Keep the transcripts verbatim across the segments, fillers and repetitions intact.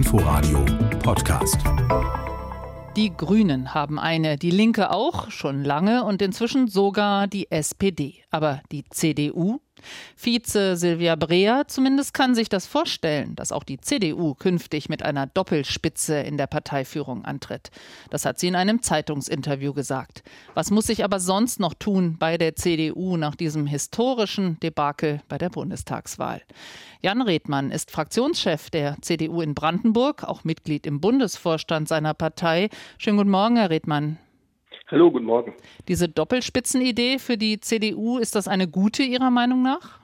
Inforadio Podcast. Die Grünen haben eine, die Linke auch, schon lange und inzwischen sogar die S P D. Aber die C D U? Vize Silvia Breer zumindest kann sich das vorstellen, dass auch die C D U künftig mit einer Doppelspitze in der Parteiführung antritt. Das hat sie in einem Zeitungsinterview gesagt. Was muss sich aber sonst noch tun bei der C D U nach diesem historischen Debakel bei der Bundestagswahl? Jan Redmann ist Fraktionschef der C D U in Brandenburg, auch Mitglied im Bundesvorstand seiner Partei. Schönen guten Morgen, Herr Redmann. Hallo, guten Morgen. Diese Doppelspitzenidee für die C D U, ist das eine gute Ihrer Meinung nach?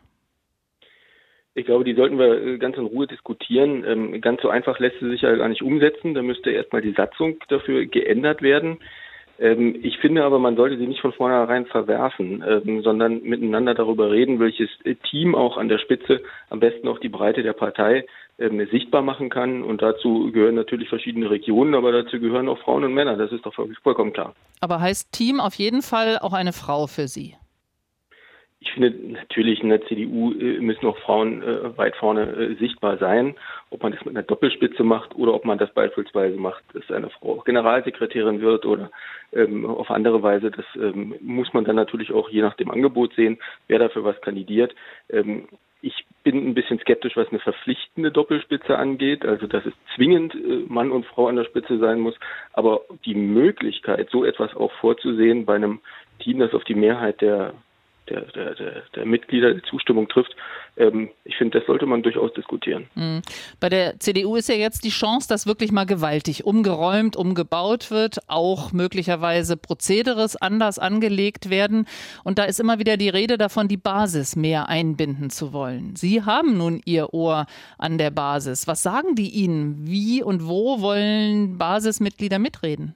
Ich glaube, die sollten wir ganz in Ruhe diskutieren. Ähm, ganz so einfach lässt sie sich ja gar nicht umsetzen. Da müsste erstmal die Satzung dafür geändert werden. Ähm, ich finde aber, man sollte sie nicht von vornherein verwerfen, ähm, sondern miteinander darüber reden, welches Team auch an der Spitze am besten auch die Breite der Partei ähm, sichtbar machen kann. Und dazu gehören natürlich verschiedene Regionen, aber dazu gehören auch Frauen und Männer. Das ist doch vollkommen klar. Aber heißt Team auf jeden Fall auch eine Frau für Sie? Ich finde, natürlich in der C D U müssen auch Frauen äh, weit vorne äh, sichtbar sein. Ob man das mit einer Doppelspitze macht oder ob man das beispielsweise macht, dass eine Frau Generalsekretärin wird oder ähm, auf andere Weise, das ähm, muss man dann natürlich auch je nach dem Angebot sehen, wer dafür was kandidiert. Ähm, ich bin ein bisschen skeptisch, was eine verpflichtende Doppelspitze angeht, also dass es zwingend äh, Mann und Frau an der Spitze sein muss. Aber die Möglichkeit, so etwas auch vorzusehen bei einem Team, das auf die Mehrheit der Der, der, der, der Mitglieder die Zustimmung trifft. Ähm, ich finde, das sollte man durchaus diskutieren. Mhm. Bei der C D U ist ja jetzt die Chance, dass wirklich mal gewaltig umgeräumt, umgebaut wird, auch möglicherweise Prozederes anders angelegt werden. Und da ist immer wieder die Rede davon, die Basis mehr einbinden zu wollen. Sie haben nun Ihr Ohr an der Basis. Was sagen die Ihnen? Wie und wo wollen Basismitglieder mitreden?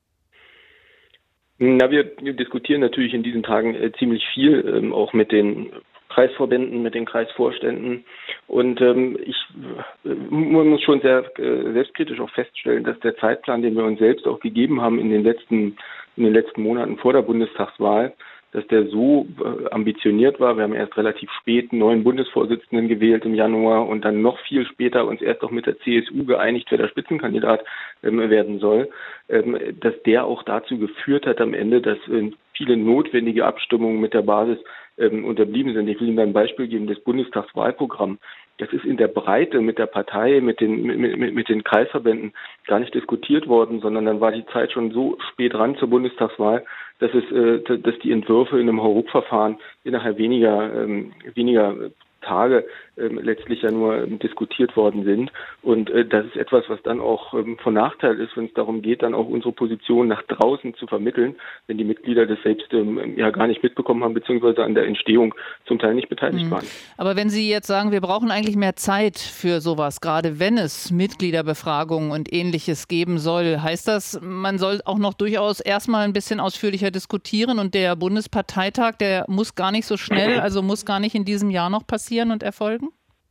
Na, wir diskutieren natürlich in diesen Tagen äh, ziemlich viel, ähm, auch mit den Kreisverbänden, mit den Kreisvorständen. Und ähm, ich äh, man muss schon sehr äh, selbstkritisch auch feststellen, dass der Zeitplan, den wir uns selbst auch gegeben haben in den letzten in den letzten Monaten vor der Bundestagswahl, dass der so äh, ambitioniert war. Wir haben erst relativ spät einen neuen Bundesvorsitzenden gewählt im Januar und dann noch viel später uns erst auch mit der C S U geeinigt, wer der Spitzenkandidat ähm, werden soll, ähm, dass der auch dazu geführt hat am Ende, dass äh, viele notwendige Abstimmungen mit der Basis ähm, unterblieben sind. Ich will Ihnen ein Beispiel geben, das Bundestagswahlprogramm. Das ist in der Breite mit der Partei, mit den, mit, mit, mit den Kreisverbänden gar nicht diskutiert worden, sondern dann war die Zeit schon so spät ran zur Bundestagswahl, dass es, äh, dass die Entwürfe in einem Hauruck-Verfahren innerhalb weniger, ähm, weniger Tage ähm, letztlich ja nur ähm, diskutiert worden sind. Und äh, das ist etwas, was dann auch ähm, von Nachteil ist, wenn es darum geht, dann auch unsere Position nach draußen zu vermitteln, wenn die Mitglieder das selbst ähm, ja gar nicht mitbekommen haben, beziehungsweise an der Entstehung zum Teil nicht beteiligt mhm. waren. Aber wenn Sie jetzt sagen, wir brauchen eigentlich mehr Zeit für sowas, gerade wenn es Mitgliederbefragungen und Ähnliches geben soll, heißt das, man soll auch noch durchaus erstmal ein bisschen ausführlicher diskutieren und der Bundesparteitag, der muss gar nicht so schnell, also muss gar nicht in diesem Jahr noch passieren und erfolgen?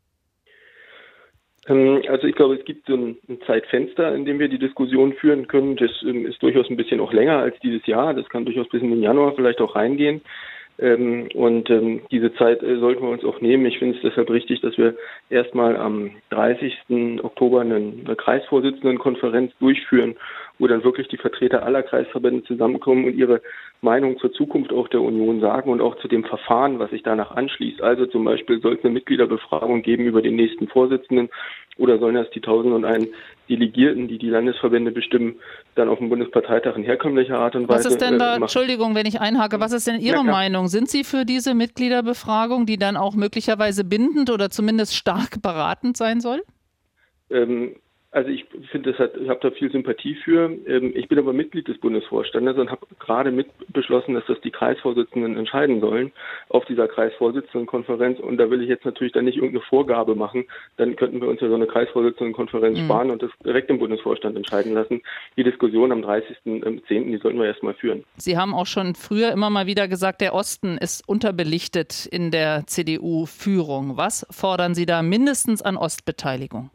Also ich glaube, es gibt so ein Zeitfenster, in dem wir die Diskussion führen können. Das ist durchaus ein bisschen auch länger als dieses Jahr. Das kann durchaus bis in den Januar vielleicht auch reingehen. Und diese Zeit sollten wir uns auch nehmen. Ich finde es deshalb richtig, dass wir erstmal am dreißigsten Oktober eine Kreisvorsitzendenkonferenz durchführen, wo dann wirklich die Vertreter aller Kreisverbände zusammenkommen und ihre Meinung zur Zukunft auch der Union sagen und auch zu dem Verfahren, was sich danach anschließt. Also zum Beispiel soll es eine Mitgliederbefragung geben über den nächsten Vorsitzenden oder sollen das die tausendundeins Delegierten, die die Landesverbände bestimmen, dann auf dem Bundesparteitag in herkömmlicher Art und Weise Was ist denn da, äh, Entschuldigung, wenn ich einhake, was ist denn Ihre Meinung? Sind Sie für diese Mitgliederbefragung, die dann auch möglicherweise bindend oder zumindest stark beratend sein soll? Ähm, Also ich finde, das hat, ich habe da viel Sympathie für. Ich bin aber Mitglied des Bundesvorstandes und habe gerade mit beschlossen, dass das die Kreisvorsitzenden entscheiden sollen auf dieser Kreisvorsitzendenkonferenz. Und da will ich jetzt natürlich dann nicht irgendeine Vorgabe machen. Dann könnten wir uns ja so eine Kreisvorsitzendenkonferenz mhm. sparen und das direkt im Bundesvorstand entscheiden lassen. Die Diskussion am dreißigsten zehnten, die sollten wir erstmal führen. Sie haben auch schon früher immer mal wieder gesagt, der Osten ist unterbelichtet in der C D U-Führung. Was fordern Sie da mindestens an Ostbeteiligung?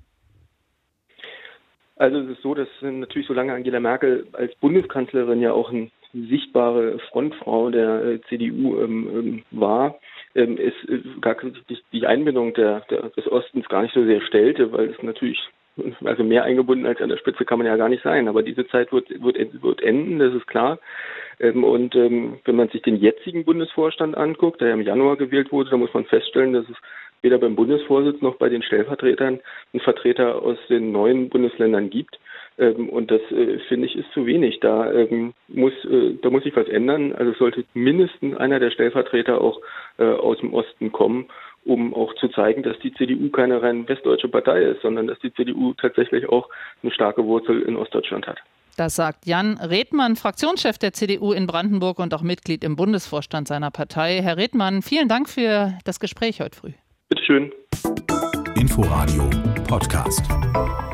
Also es ist so, dass natürlich solange Angela Merkel als Bundeskanzlerin ja auch eine sichtbare Frontfrau der C D U ähm, war, ähm, es gar die Einbindung der, der, des Ostens gar nicht so sehr stellte, weil es natürlich also mehr eingebunden als an der Spitze kann man ja gar nicht sein. Aber diese Zeit wird, wird, wird enden, das ist klar. Und wenn man sich den jetzigen Bundesvorstand anguckt, der ja im Januar gewählt wurde, dann muss man feststellen, dass es weder beim Bundesvorsitz noch bei den Stellvertretern einen Vertreter aus den neuen Bundesländern gibt. Und das, finde ich, ist zu wenig. Da muss, da muss sich was ändern. Also es sollte mindestens einer der Stellvertreter auch aus dem Osten kommen, um auch zu zeigen, dass die C D U keine rein westdeutsche Partei ist, sondern dass die C D U tatsächlich auch eine starke Wurzel in Ostdeutschland hat. Das sagt Jan Redmann, Fraktionschef der C D U in Brandenburg und auch Mitglied im Bundesvorstand seiner Partei. Herr Redmann, vielen Dank für das Gespräch heute früh. Bitteschön. Inforadio Podcast.